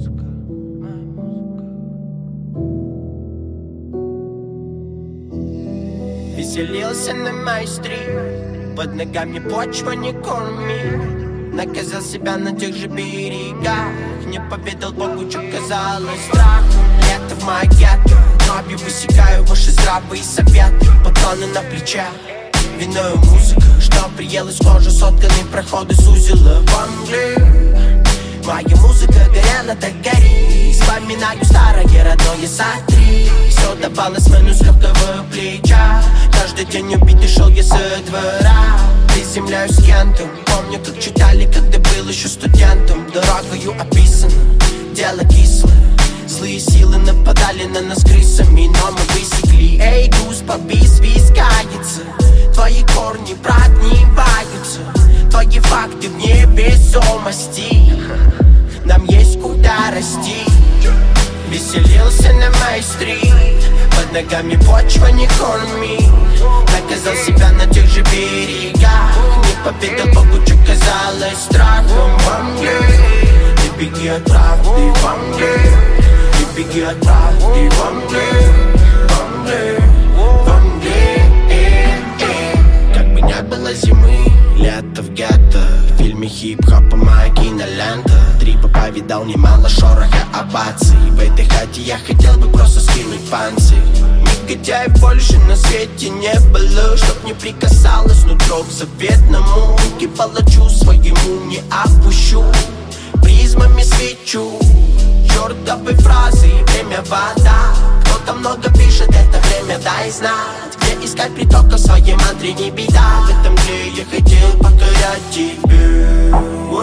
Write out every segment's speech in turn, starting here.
Веселился на майстре, под ногами почва не корми. Наказал себя на тех же берегах, не поведал Богу, что казалось страхом. Лето в магиату, кровью высекаю ваши здравые советы. Патроны на плечах, виною музыка, что приелась кожа, сотканные проходы сузила в Англии. Моя музыка горела, так гори. Вспоминаю старое родное сотри. Все давалось меню с легкого плеча. Каждый день убитый шел я со двора. Приземляюсь с кентом. Помню, как читали, когда был еще студентом. Дорогою описано, дело кислое. Злые силы нападали на нас крысами, но мы высекли. Эй, гусь, побис, вискается. Твои корни прогниваются. Твои факты в невесомости. Нам есть куда расти. Веселился на майстре, под ногами почва не корми. Наказал себя на тех же берегах, не поведал Богу, что казалось страхом. В Англии, не беги от правды, в Англии, не беги от правды, в Англии, в Англии, в Англии. Как бы не было зимы, лето в гетто. В фильме хип-хопа моя кинолента. Трипа повидал немало шороха абаций. В этой хате я хотел бы просто скинуть панцирь. Негодяев больше на свете не было, чтоб не прикасалось нутро к заветному. Руки палачу своему не опущу, призмами свечу чертовы фразы. Время вода, кто-то много пишет, это время дай знать. Где искать притока в своей мантре не беда. В этом мире я хотел покорять тебе.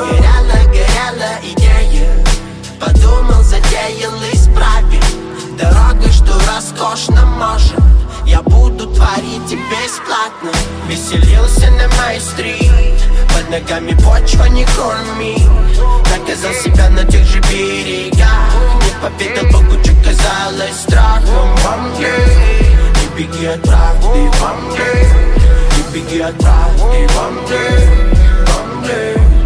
Горела идея, подумал, затеял, исправил. Дорога, что роскошно может, я буду творить и бесплатно. Веселился на майстре, под ногами почва не корми. Наказал себя на тех же берегах, не поведал Богу, что казалось страхом. В Англии, не беги от правды, в Англии, не беги от правды, в Англии, в Англии.